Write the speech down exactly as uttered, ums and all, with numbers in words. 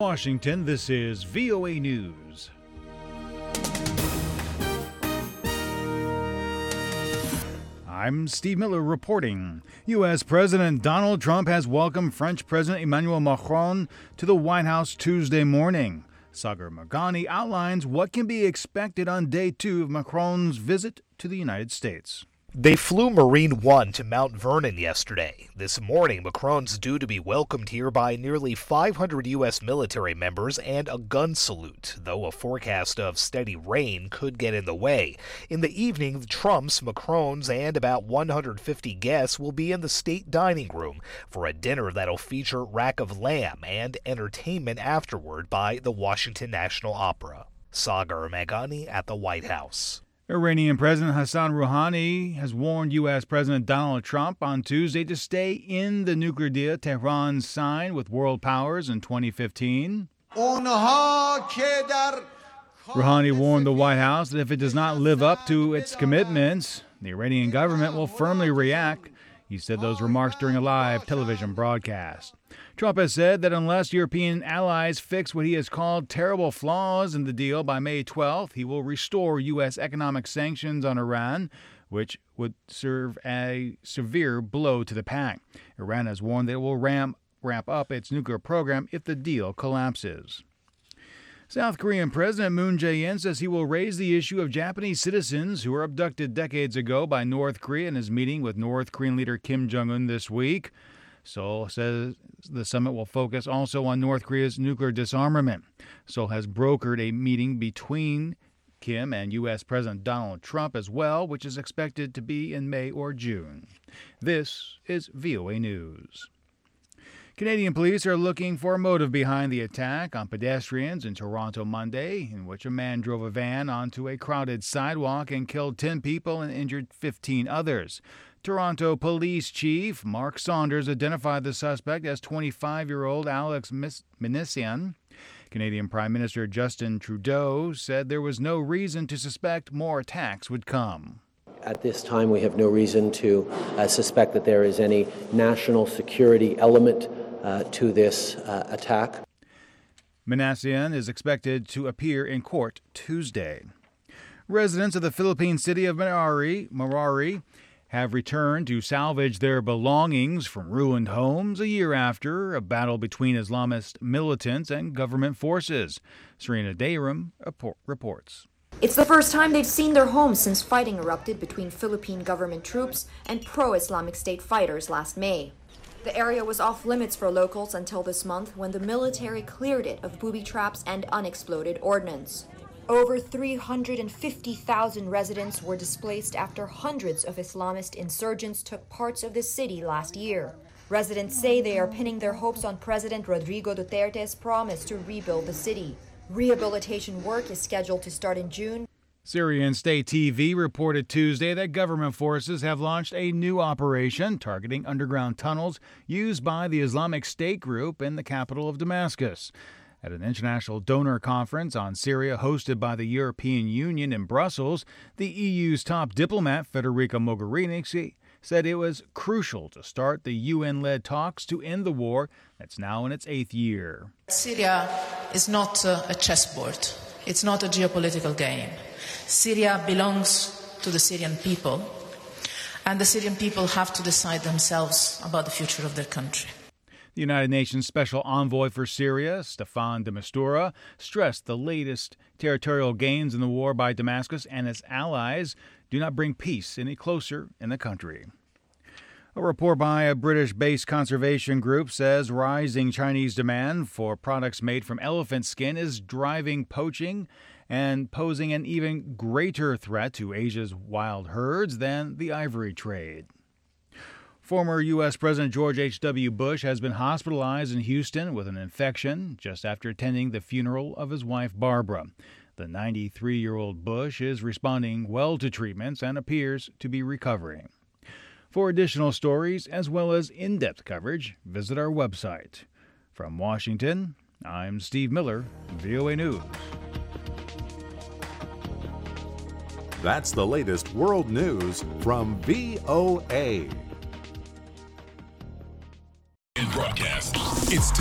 Washington, this is V O A News. I'm Steve Miller reporting. U S. President Donald Trump has welcomed French President Emmanuel Macron to the White House Tuesday morning. Sagar Meghani outlines what can be expected on day two of Macron's visit to the United States. They flew Marine One to Mount Vernon yesterday. This morning, Macron's due to be welcomed here by nearly five hundred U S military members and a gun salute, though a forecast of steady rain could get in the way. In the evening, the Trumps, Macron's, and about one hundred fifty guests will be in the state dining room for a dinner that'll feature rack of lamb and entertainment afterward by the Washington National Opera. Sagar Meghani at the White House. Iranian President Hassan Rouhani has warned U S. President Donald Trump on Tuesday to stay in the nuclear deal Tehran signed with world powers in twenty fifteen. Rouhani warned the White House that if it does not live up to its commitments, the Iranian government will firmly react. He said those remarks during a live television broadcast. Trump has said that unless European allies fix what he has called terrible flaws in the deal by May twelfth, he will restore U S economic sanctions on Iran, which would serve a severe blow to the pact. Iran has warned that it will ramp, ramp up its nuclear program if the deal collapses. South Korean President Moon Jae-in says he will raise the issue of Japanese citizens who were abducted decades ago by North Korea in his meeting with North Korean leader Kim Jong-un this week. Seoul says the summit will focus also on North Korea's nuclear disarmament. Seoul has brokered a meeting between Kim and U S. President Donald Trump as well, which is expected to be in May or June. This is V O A News. Canadian police are looking for a motive behind the attack on pedestrians in Toronto Monday, in which a man drove a van onto a crowded sidewalk and killed ten people and injured fifteen others. Toronto Police Chief Mark Saunders identified the suspect as twenty-five-year-old Alex Minassian. Canadian Prime Minister Justin Trudeau said there was no reason to suspect more attacks would come. At this time, we have no reason to uh, suspect that there is any national security element uh, to this uh, attack. Minassian is expected to appear in court Tuesday. Residents of the Philippine city of Marari, Marari have returned to salvage their belongings from ruined homes a year after a battle between Islamist militants and government forces. Serena Dayram reports. It's the first time they've seen their homes since fighting erupted between Philippine government troops and pro-Islamic State fighters last May. The area was off limits for locals until this month when the military cleared it of booby traps and unexploded ordnance. Over three hundred fifty thousand residents were displaced after hundreds of Islamist insurgents took parts of the city last year. Residents say they are pinning their hopes on President Rodrigo Duterte's promise to rebuild the city. Rehabilitation work is scheduled to start in June. Syrian State T V reported Tuesday that government forces have launched a new operation targeting underground tunnels used by the Islamic State group in the capital of Damascus. At an international donor conference on Syria hosted by the European Union in Brussels, the E U's top diplomat, Federica Mogherini, said it was crucial to start the U N-led talks to end the war that's now in its eighth year. Syria is not uh, a chessboard. It's not a geopolitical game. Syria belongs to the Syrian people, and the Syrian people have to decide themselves about the future of their country. The United Nations Special Envoy for Syria, Staffan de Mistura, stressed the latest territorial gains in the war by Damascus and its allies do not bring peace any closer in the country. A report by a British-based conservation group says rising Chinese demand for products made from elephant skin is driving poaching and posing an even greater threat to Asia's wild herds than the ivory trade. Former U S. President George H W. Bush has been hospitalized in Houston with an infection just after attending the funeral of his wife Barbara. The ninety-three-year-old Bush is responding well to treatments and appears to be recovering. For additional stories as well as in-depth coverage, visit our website. From Washington, I'm Steve Miller, V O A News. That's the latest world news from V O A. Broadcast. It's